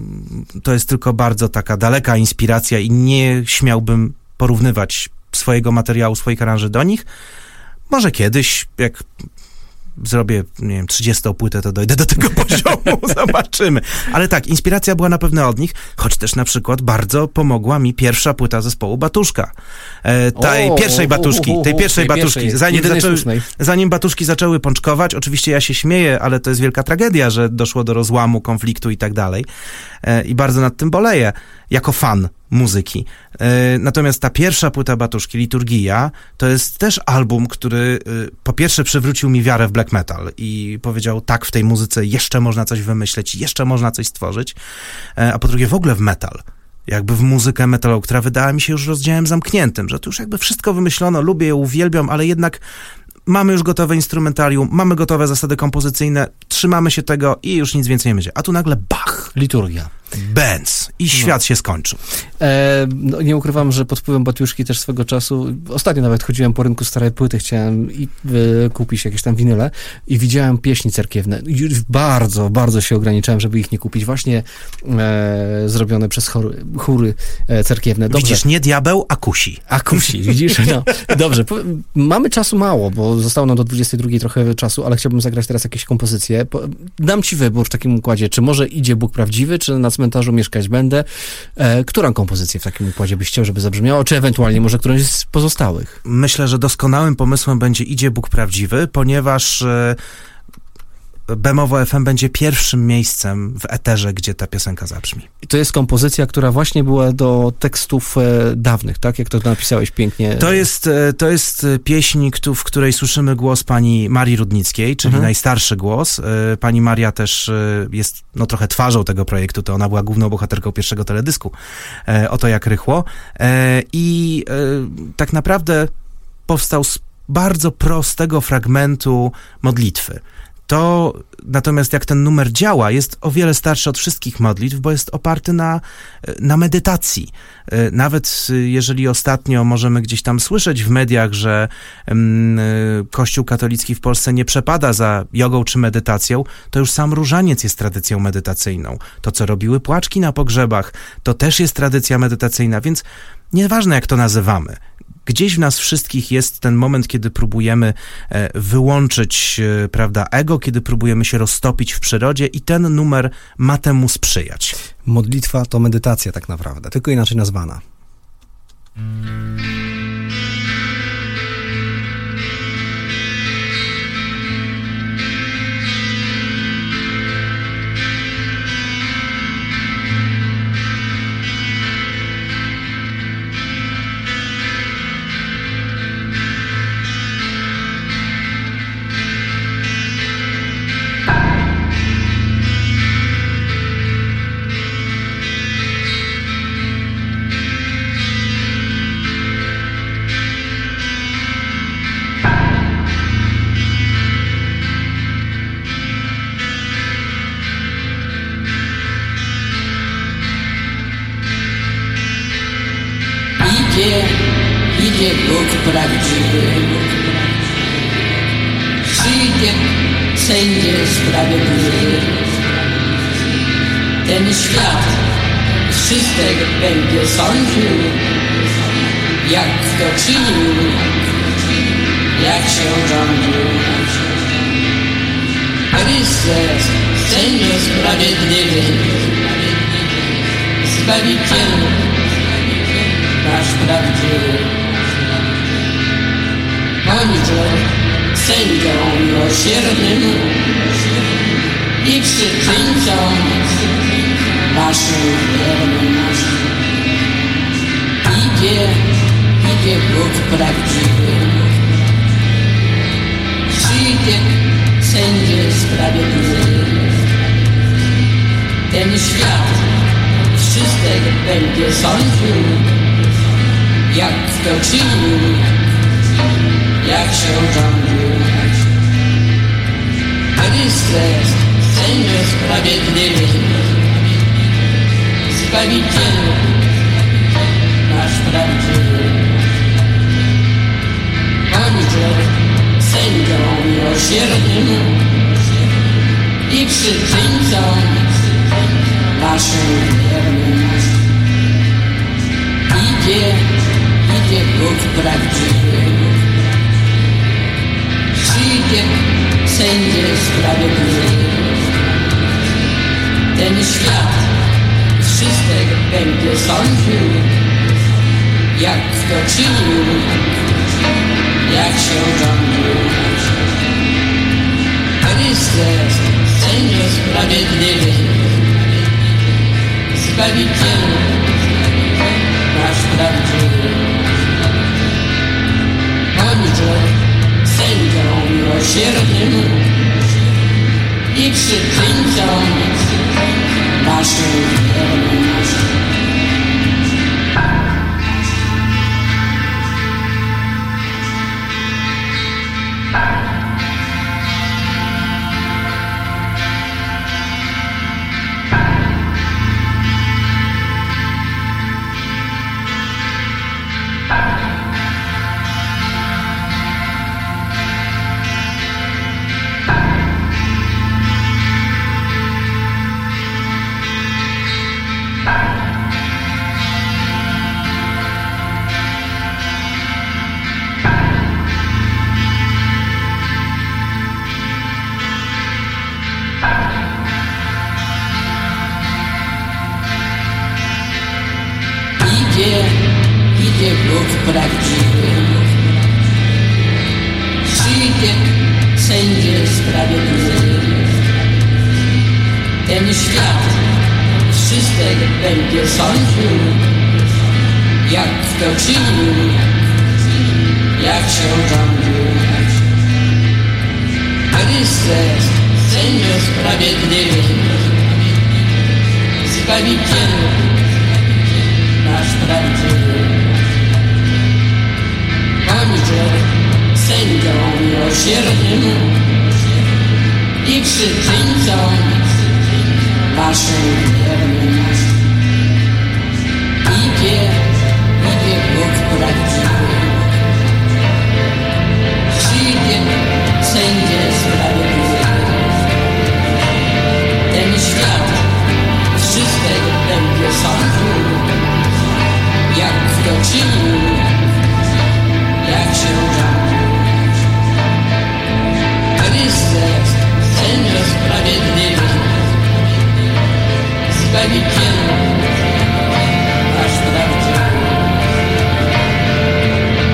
to jest tylko bardzo taka daleka inspiracja i nie śmiałbym porównywać swojego materiału, swoich aranży do nich. Może kiedyś, jak zrobię, nie wiem, trzydziestą płytę, to dojdę do tego poziomu, zobaczymy. Ale tak, inspiracja była na pewno od nich, choć też na przykład bardzo pomogła mi pierwsza płyta zespołu Batuszka. E, tej o, pierwszej Batuszki, tej pierwszej tej Batuszki. pierwszej, Zanim, zaczęły, słusznej. zanim Batuszki zaczęły pączkować, oczywiście ja się śmieję, ale to jest wielka tragedia, że doszło do rozłamu, konfliktu i tak dalej. E, I bardzo nad tym boleję, jako fan muzyki. E, natomiast ta pierwsza płyta Batuszki, Liturgia, to jest też album, który e, po pierwsze przywrócił mi wiarę w black metal i powiedział, tak, w tej muzyce jeszcze można coś wymyśleć, jeszcze można coś stworzyć, e, a po drugie w ogóle w metal. Jakby w muzykę metalową, która wydała mi się już rozdziałem zamkniętym, że tu już jakby wszystko wymyślono, lubię ją, uwielbiam, ale jednak mamy już gotowe instrumentarium, mamy gotowe zasady kompozycyjne, trzymamy się tego i już nic więcej nie będzie. A tu nagle bach! Liturgia. Benz. I świat no. się skończył. E, no, nie ukrywam, że pod wpływem Batuszki też swego czasu, ostatnio nawet chodziłem po rynku starej płyty, chciałem i, e, kupić jakieś tam winyle i widziałem pieśni cerkiewne. Już bardzo, bardzo się ograniczałem, żeby ich nie kupić. Właśnie e, zrobione przez chory, chóry e, cerkiewne. Dobrze. Widzisz, nie diabeł, a kusi. A kusi, widzisz? No. Dobrze. Po, mamy czasu mało, bo zostało nam do dwudziestej drugiej trochę czasu, ale chciałbym zagrać teraz jakieś kompozycje. Po, dam ci wybór w takim układzie, czy może idzie Bóg prawdziwy, czy na cmentarzu mieszkać będę. E, którą kompozycję w takim układzie byś chciał, żeby zabrzmiało, czy ewentualnie może którąś z pozostałych? Myślę, że doskonałym pomysłem będzie Idzie Bóg prawdziwy, ponieważ e, Bemowo F M będzie pierwszym miejscem w eterze, gdzie ta piosenka zabrzmi. I to jest kompozycja, która właśnie była do tekstów e, dawnych, tak? Jak to napisałeś pięknie. To jest, e, to jest pieśń, kto, w której słyszymy głos pani Marii Rudnickiej, czyli mhm. najstarszy głos. E, pani Maria też e, jest no, trochę twarzą tego projektu, to ona była główną bohaterką pierwszego teledysku. E, Oto jak rychło. E, I e, tak naprawdę powstał z bardzo prostego fragmentu modlitwy. To natomiast jak ten numer działa, jest o wiele starszy od wszystkich modlitw, bo jest oparty na, na medytacji. Nawet jeżeli ostatnio możemy gdzieś tam słyszeć w mediach, że um, Kościół katolicki w Polsce nie przepada za jogą czy medytacją, to już sam różaniec jest tradycją medytacyjną. To, co robiły płaczki na pogrzebach, to też jest tradycja medytacyjna, więc nieważne jak to nazywamy. Gdzieś w nas wszystkich jest ten moment, kiedy próbujemy wyłączyć, prawda, ego, kiedy próbujemy się roztopić w przyrodzie i ten numer ma temu sprzyjać. Modlitwa to medytacja tak naprawdę, tylko inaczej nazwana. Idzie, idzie Bóg prawdziwy, przyjdzie sędzie sprawiedliwy. Ten świat wszystek będzie sądził, jak kto czynił, jak się rządził. Chrystus, sędzio sprawiedliwy, Zbawiciel nasz prawdziwy. Bądźże sędzią miłosiernym i przyczyńcą naszym wiernym. Idzie, idzie Bóg prawdziwy. Przyjdzie sędzie sprawiedliwy. będzie sądził, jak kto czynił, jak się rządził. Chrystus, sędzio sprawiedliwy, Zbawiciel nasz prawdziwy. Bądźże sędzią miłosiernym i przyczyńcą naszym wiernym. Idzie, idzie Bóg prawdziwy. Przyjdzie sędzie sprawiedliwy. Ten świat wszystek będzie sądził, jak kto czynił, jak się rządził. Chrystus, sędzio sprawiedliwy, Zbawiciel nasz prawdziwy. Bądźże sędzią miłosiernym i przyczyńcą naszym wiernym. Idzie, idzie Bóg prawdziwy. Przyjdzie sędzie sprawiedliwy. Ten świat wszystek będzie sądził, jak kto czynił, jak się rządził. Chrystus, sędzio sprawiedliwy, Zbawiciel nasz prawdziwy. Bądźże sędzią miłosiernym i przyczyńcą naszym wiernym. Idzie, idzie Bóg prawdziwy. Przyjdzie sędzie sprawiedliwy. Ten świat wszystek będzie sądził, jak kto czynił, jak się rządził. Chrystus, sędzio sprawiedliwy, Zbawiciel nasz prawdziwy.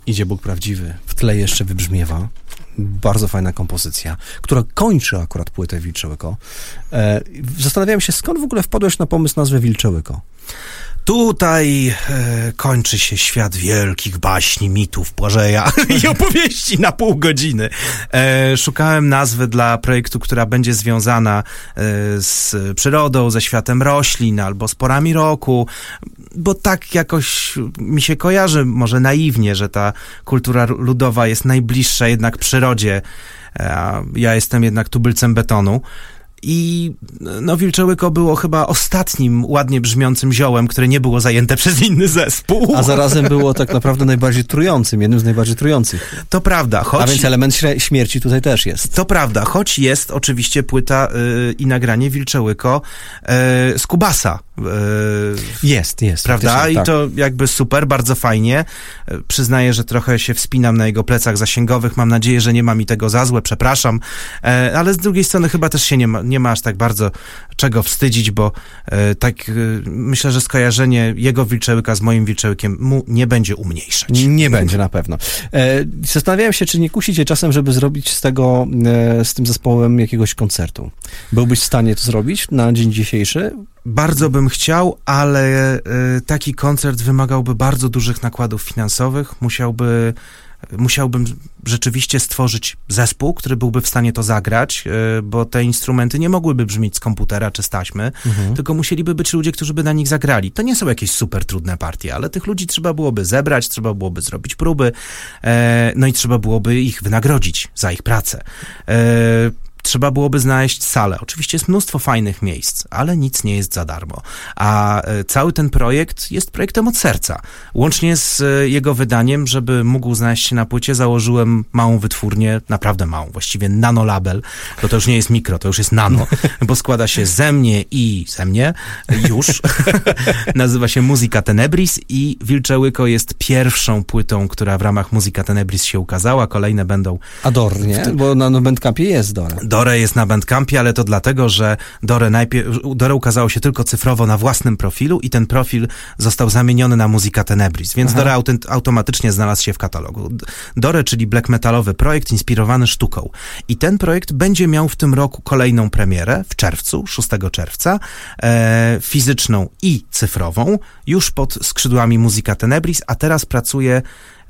Idzie Bóg prawdziwy. W tle jeszcze wybrzmiewa. Bardzo fajna kompozycja, która kończy akurat płytę Wilcze Łyko. E, zastanawiałem się, skąd w ogóle wpadłeś na pomysł nazwy Wilcze Łyko? Tutaj e, kończy się świat wielkich baśni, mitów, Błażeja i opowieści na pół godziny. E, szukałem nazwy dla projektu, która będzie związana e, z przyrodą, ze światem roślin albo z porami roku, bo tak jakoś mi się kojarzy, może naiwnie, że ta kultura ludowa jest najbliższa jednak przyrodzie. E, ja jestem jednak tubylcem betonu. I no, Wilcze Łyko było chyba ostatnim ładnie brzmiącym ziołem, które nie było zajęte przez inny zespół. A zarazem było tak naprawdę najbardziej trującym, jednym z najbardziej trujących. To prawda, choć... A więc element śmierci tutaj też jest. To prawda, choć jest oczywiście płyta y, i nagranie Wilcze Łyko y, z Kubasa. Y, jest, jest. Prawda? I tak. to jakby super, bardzo fajnie. Y, przyznaję, że trochę się wspinam na jego plecach zasięgowych. Mam nadzieję, że nie ma mi tego za złe, przepraszam. Y, ale z drugiej strony chyba też się nie ma, nie ma aż tak bardzo czego wstydzić, bo y, tak y, myślę, że skojarzenie jego Wilcze Łyka z moim Wilcze Łykiem mu nie będzie umniejszać. Nie będzie na pewno. E, zastanawiałem się, czy nie kusicie czasem, żeby zrobić z tego, e, z tym zespołem jakiegoś koncertu. Byłbyś w stanie to zrobić na dzień dzisiejszy? Bardzo bym chciał, ale y, taki koncert wymagałby bardzo dużych nakładów finansowych. Musiałby, musiałbym rzeczywiście stworzyć zespół, który byłby w stanie to zagrać, y, bo te instrumenty nie mogłyby brzmieć z komputera czy z taśmy, mhm. tylko musieliby być ludzie, którzy by na nich zagrali. To nie są jakieś super trudne partie, ale tych ludzi trzeba byłoby zebrać, trzeba byłoby zrobić próby, e, no i trzeba byłoby ich wynagrodzić za ich pracę. E, Trzeba byłoby znaleźć salę. Oczywiście jest mnóstwo fajnych miejsc, ale nic nie jest za darmo. A cały ten projekt jest projektem od serca. Łącznie z jego wydaniem, żeby mógł znaleźć się na płycie, założyłem małą wytwórnię, naprawdę małą, właściwie nanolabel, bo to już nie jest mikro, to już jest nano, bo składa się ze mnie i ze mnie, już. Nazywa się Musica Tenebris i Wilcze Łyko jest pierwszą płytą, która w ramach Musica Tenebris się ukazała. Kolejne będą... A Dor, nie? Tym... Bo na Bandcampie jest Dora. Dore jest na Bandcampie, ale to dlatego, że Dore najpierw, Dore ukazało się tylko cyfrowo na własnym profilu i ten profil został zamieniony na Musica Tenebris, więc Aha. Dore autent, automatycznie znalazł się w katalogu. Dore, czyli black metalowy projekt inspirowany sztuką. I ten projekt będzie miał w tym roku kolejną premierę w czerwcu, szóstego czerwca, e, fizyczną i cyfrową, już pod skrzydłami Musica Tenebris, a teraz pracuję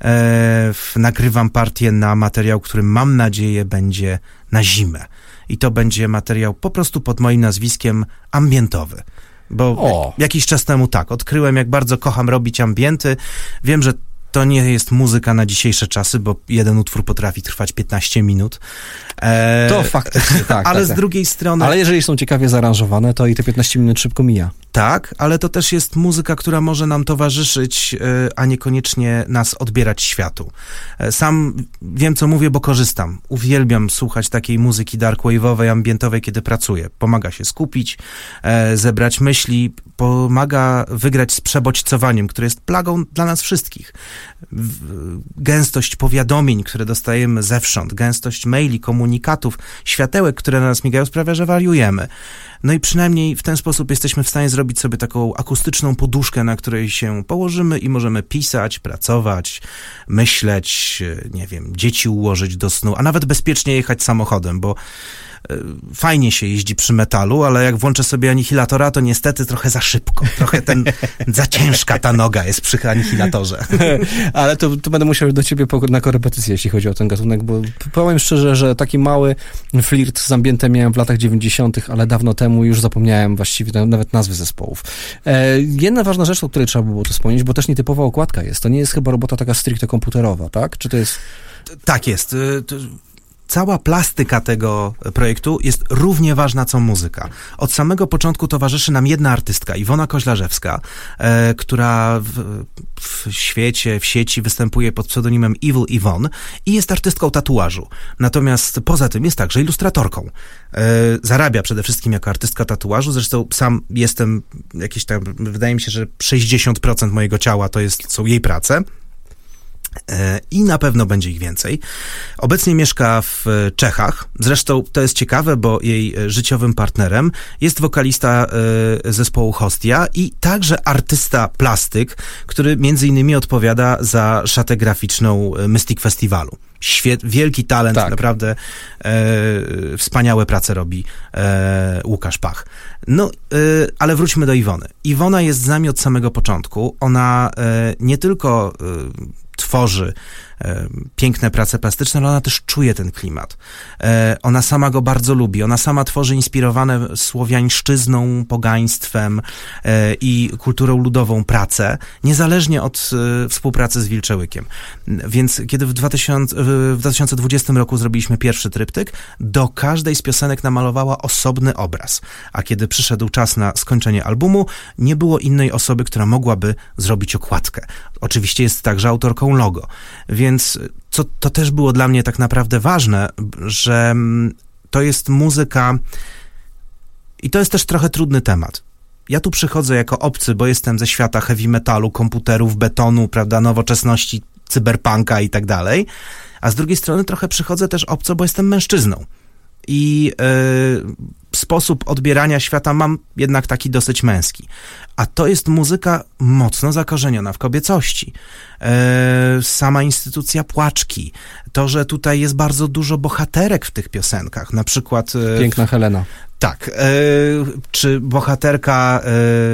E, nagrywam partię na materiał, który mam nadzieję będzie na zimę. I to będzie materiał po prostu pod moim nazwiskiem ambientowy. Bo o. jakiś czas temu tak, odkryłem, jak bardzo kocham robić ambienty. Wiem, że to nie jest muzyka na dzisiejsze czasy, bo jeden utwór potrafi trwać piętnaście minut. E, to faktycznie, tak. Ale tak, z tak. drugiej strony... Ale jeżeli są ciekawie zaaranżowane, to i te piętnaście minut szybko mija. Tak, ale to też jest muzyka, która może nam towarzyszyć, a niekoniecznie nas odbierać światu. Sam wiem, co mówię, bo korzystam. Uwielbiam słuchać takiej muzyki darkwave'owej, ambientowej, kiedy pracuję. Pomaga się skupić, zebrać myśli, pomaga wygrać z przebodźcowaniem, które jest plagą dla nas wszystkich. Gęstość powiadomień, które dostajemy zewsząd, gęstość maili, komunikatów, światełek, które na nas migają, sprawia, że wariujemy. No i przynajmniej w ten sposób jesteśmy w stanie zrobić sobie taką akustyczną poduszkę, na której się położymy i możemy pisać, pracować, myśleć, nie wiem, dzieci ułożyć do snu, a nawet bezpiecznie jechać samochodem, bo fajnie się jeździ przy metalu, ale jak włączę sobie anihilatora, to niestety trochę za szybko. Trochę ten, za ciężka ta noga jest przy anihilatorze. Ale to, to będę musiał do ciebie na korepetycję, jeśli chodzi o ten gatunek, bo powiem szczerze, że taki mały flirt z ambientem miałem w latach dziewięćdziesiątych, ale dawno temu już zapomniałem właściwie nawet nazwy zespołów. E, jedna ważna rzecz, o której trzeba by było to wspomnieć, bo też nietypowa okładka jest. To nie jest chyba robota taka stricte komputerowa, tak? Czy to jest... Tak jest. To... Cała plastyka tego projektu jest równie ważna co muzyka. Od samego początku towarzyszy nam jedna artystka, Iwona Koźlarzewska, e, która w, w świecie, w sieci występuje pod pseudonimem Evil Yvonne i jest artystką tatuażu. Natomiast poza tym jest także ilustratorką. E, zarabia przede wszystkim jako artystka tatuażu, zresztą sam jestem jakieś tam, wydaje mi się, że sześćdziesiąt procent mojego ciała to jest, są jej prace. I na pewno będzie ich więcej. Obecnie mieszka w Czechach. Zresztą to jest ciekawe, bo jej życiowym partnerem jest wokalista zespołu Hostia i także artysta plastyk, który między innymi odpowiada za szatę graficzną Mystic Festiwalu. Świet, wielki talent, tak. naprawdę e, wspaniałe prace robi e, Łukasz Pach. No, e, ale wróćmy do Iwony. Iwona jest z nami od samego początku. Ona e, nie tylko e, tworzy e, piękne prace plastyczne, ale ona też czuje ten klimat. E, ona sama go bardzo lubi. Ona sama tworzy inspirowane słowiańszczyzną, pogaństwem e, i kulturą ludową prace, niezależnie od e, współpracy z Wilczełykiem. Więc kiedy w, dwa tysiące, w dwa tysiące dwudziestym roku zrobiliśmy pierwszy tryptyk, do każdej z piosenek namalowała osobny obraz. A kiedy przyszedł czas na skończenie albumu, nie było innej osoby, która mogłaby zrobić okładkę. Oczywiście jest także autorką logo. Więc co, to też było dla mnie tak naprawdę ważne, że to jest muzyka i to jest też trochę trudny temat. Ja tu przychodzę jako obcy, bo jestem ze świata heavy metalu, komputerów, betonu, prawda, nowoczesności, cyberpunka i tak dalej, a z drugiej strony trochę przychodzę też obco, bo jestem mężczyzną. I yy, sposób odbierania świata mam jednak taki dosyć męski. A to jest muzyka mocno zakorzeniona w kobiecości. Yy, sama instytucja płaczki. To, że tutaj jest bardzo dużo bohaterek w tych piosenkach. Na przykład... Yy, Piękna Helena. Tak. Yy, czy bohaterka yy,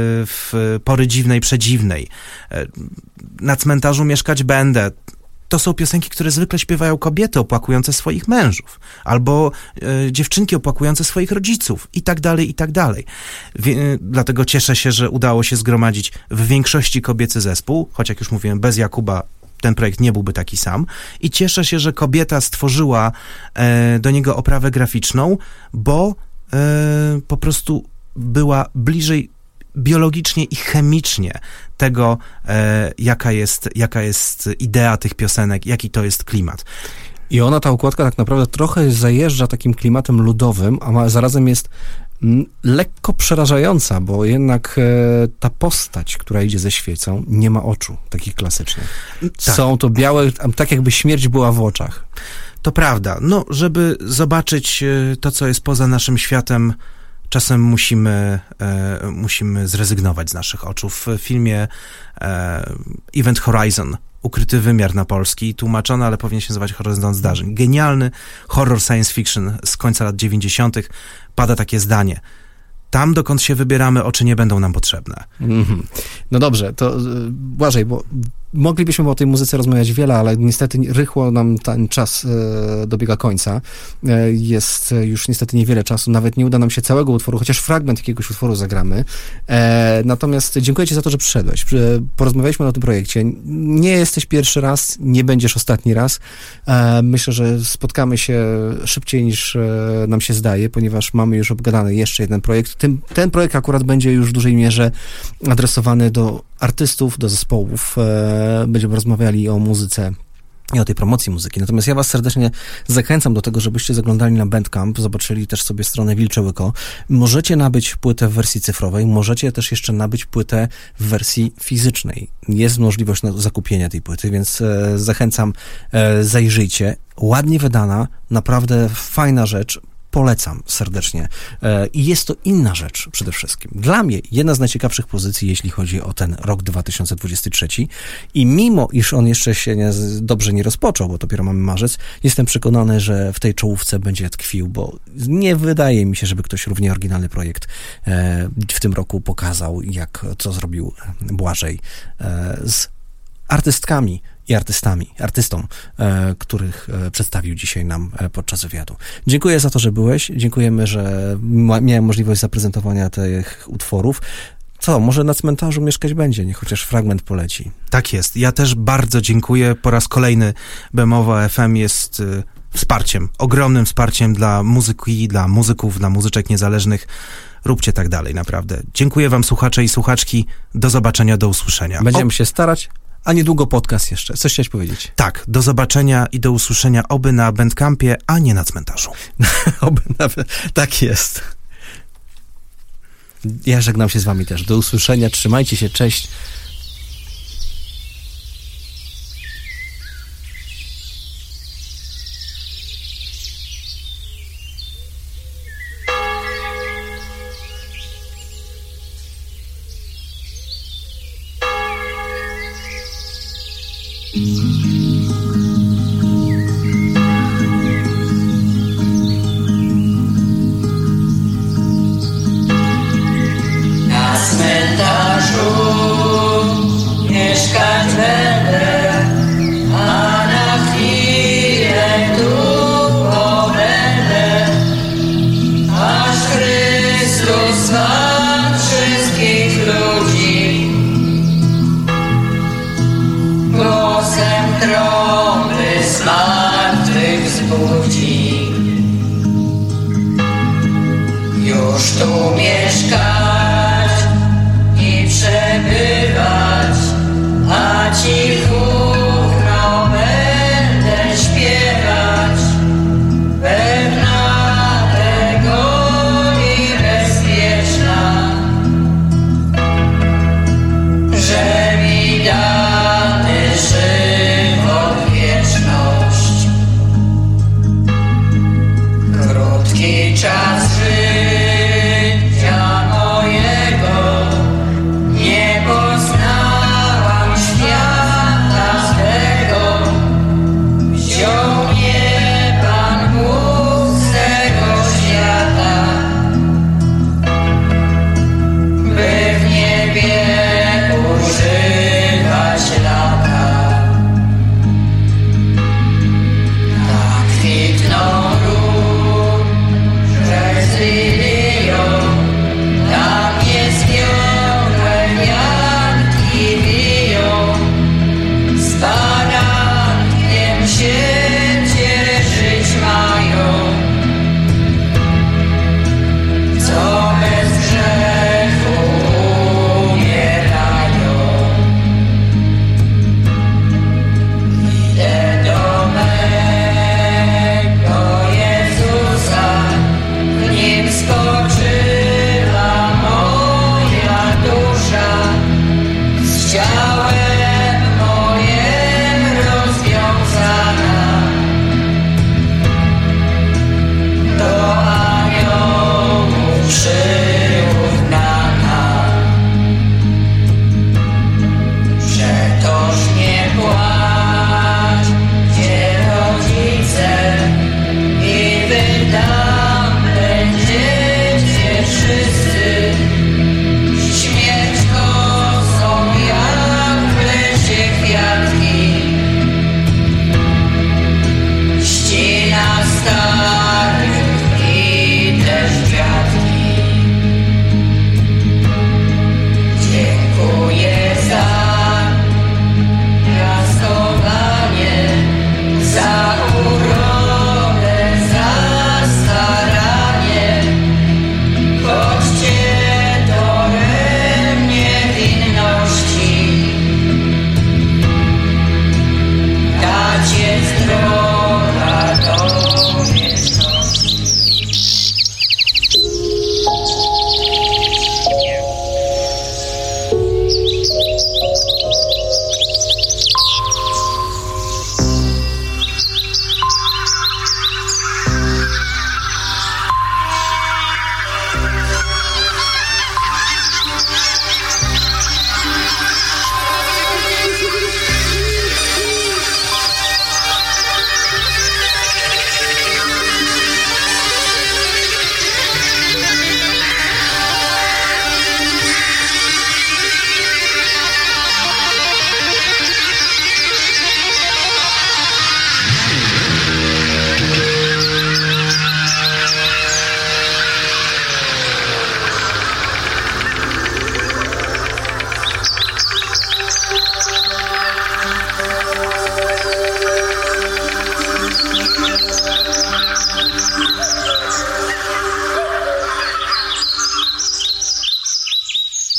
w Pory dziwnej, przedziwnej. Yy, na cmentarzu mieszkać będę. To są piosenki, które zwykle śpiewają kobiety opłakujące swoich mężów, albo e, dziewczynki opłakujące swoich rodziców i tak dalej, i tak dalej. Wie, e, dlatego cieszę się, że udało się zgromadzić w większości kobiecy zespół, choć jak już mówiłem, bez Jakuba ten projekt nie byłby taki sam. I cieszę się, że kobieta stworzyła e, do niego oprawę graficzną, bo e, po prostu była bliżej biologicznie i chemicznie tego, e, jaka jest, jaka jest idea tych piosenek, jaki to jest klimat. I ona, ta układka tak naprawdę trochę zajeżdża takim klimatem ludowym, a zarazem jest m, lekko przerażająca, bo jednak e, ta postać, która idzie ze świecą, nie ma oczu takich klasycznych. Tak. Są to białe, tak jakby śmierć była w oczach. To prawda. No, żeby zobaczyć e, to, co jest poza naszym światem, czasem musimy, e, musimy zrezygnować z naszych oczu. W filmie e, Event Horizon, Ukryty wymiar na polski, tłumaczony, ale powinien się nazywać Horyzont zdarzeń. Genialny horror science fiction z końca lat dziewięćdziesiątych. Pada takie zdanie. Tam, dokąd się wybieramy, oczy nie będą nam potrzebne. Mm-hmm. No dobrze, to Błażej, bo moglibyśmy o tej muzyce rozmawiać wiele, ale niestety rychło nam ten czas e, dobiega końca. E, jest już niestety niewiele czasu, nawet nie uda nam się całego utworu, chociaż fragment jakiegoś utworu zagramy. E, natomiast dziękuję ci za to, że przyszedłeś. Porozmawialiśmy o tym projekcie. Nie jesteś pierwszy raz, nie będziesz ostatni raz. E, myślę, że spotkamy się szybciej niż e, nam się zdaje, ponieważ mamy już obgadany jeszcze jeden projekt. Tym, ten projekt akurat będzie już w dużej mierze adresowany do artystów, do zespołów. E, będziemy rozmawiali o muzyce i o tej promocji muzyki. Natomiast ja was serdecznie zachęcam do tego, żebyście zaglądali na Bandcamp, zobaczyli też sobie stronę Wilcze Łyko. Możecie nabyć płytę w wersji cyfrowej, możecie też jeszcze nabyć płytę w wersji fizycznej. Jest możliwość zakupienia tej płyty, więc e, zachęcam, e, zajrzyjcie. Ładnie wydana, naprawdę fajna rzecz. Polecam serdecznie. I jest to inna rzecz przede wszystkim. Dla mnie jedna z najciekawszych pozycji, jeśli chodzi o ten rok dwa tysiące dwudziesty trzeci. I mimo, iż on jeszcze się nie, dobrze nie rozpoczął, bo dopiero mamy marzec, jestem przekonany, że w tej czołówce będzie tkwił, bo nie wydaje mi się, żeby ktoś równie oryginalny projekt w tym roku pokazał, jak co zrobił Błażej z artystkami i artystami, artystom, e, których e, przedstawił dzisiaj nam e, podczas wywiadu. Dziękuję za to, że byłeś. Dziękujemy, że ma, miałem możliwość zaprezentowania tych utworów. Co, może na cmentarzu mieszkać będzie, niech chociaż fragment poleci. Tak jest. Ja też bardzo dziękuję. Po raz kolejny Bemowa F M jest y, wsparciem, ogromnym wsparciem dla muzyki, dla muzyków, dla muzyczek niezależnych. Róbcie tak dalej, naprawdę. Dziękuję wam, słuchacze i słuchaczki. Do zobaczenia, do usłyszenia. Będziemy o... się starać. A niedługo podcast jeszcze. Coś chciałeś powiedzieć? Tak, do zobaczenia i do usłyszenia oby na Bandcampie, a nie na cmentarzu. Oby na... Tak jest. Ja żegnam się z wami też. Do usłyszenia. Trzymajcie się. Cześć. Na cmentarzu mieszkać będę, a na chwilę tu pobędę, aż Chrystus zmarł wszystkich ludzi. Głosem trąby z martwych wzbudzi. Już tu mieszka